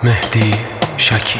مهدی شکی.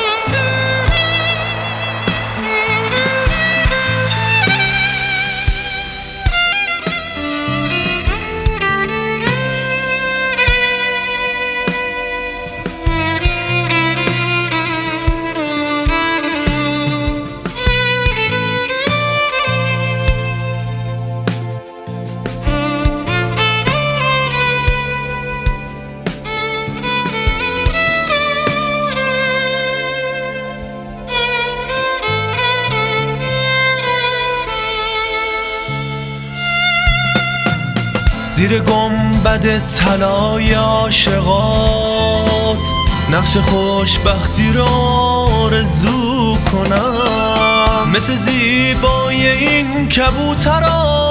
زیر گنبد طلای عاشقات نقش خوشبختی رو آرزو کنم، مثل زیبای این کبوترات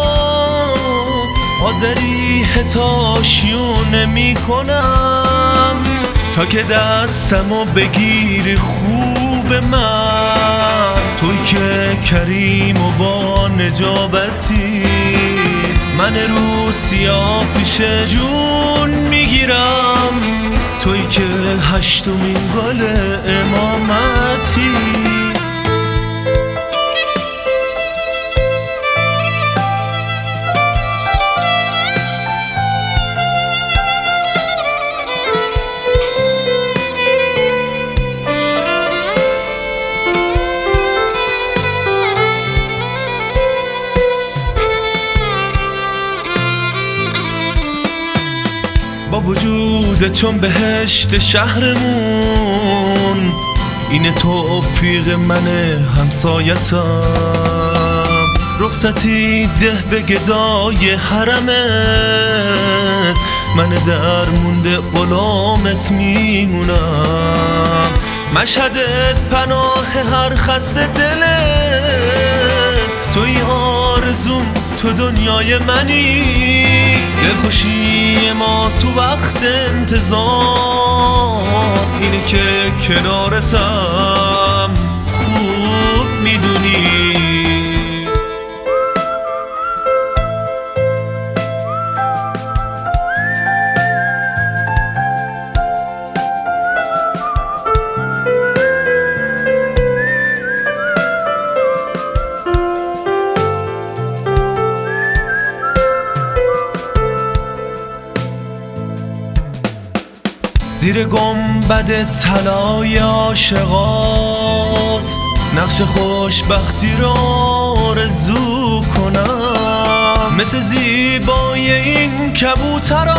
آذری حتاشیو نمی کنم، تا که دستمو بگیری خوب من، توی که کریم و با نجابتی من رو سیاه پیش جون میگیرم، توی که هشتمین گل امامتی. با وجود چون بهشت شهرمون اینه توفیق من همسایتم، رخصتی ده به گدای حرمت، من در مونده غلامت میمونم، مشهدت پناه هر خسته دلت، توی آرزوم تو دنیای منی، دلخوشی ما تو وقت انتظار اینه که کنارتم خوب میدونی. زیر گنبد طلای عاشقات نقش خوشبختی رو آرزو کنم، مثل زیبای این کبوترات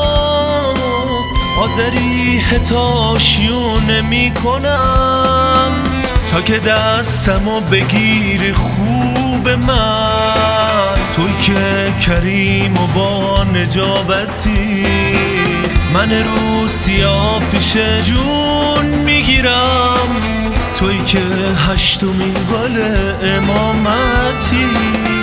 آذری حتاشیو نمی کنم، تا که دستمو بگیری خوب من، توی که کریم و با نجابتی من رو سیاه پیش جون میگیرم، توی که هشتمین گل امامتی.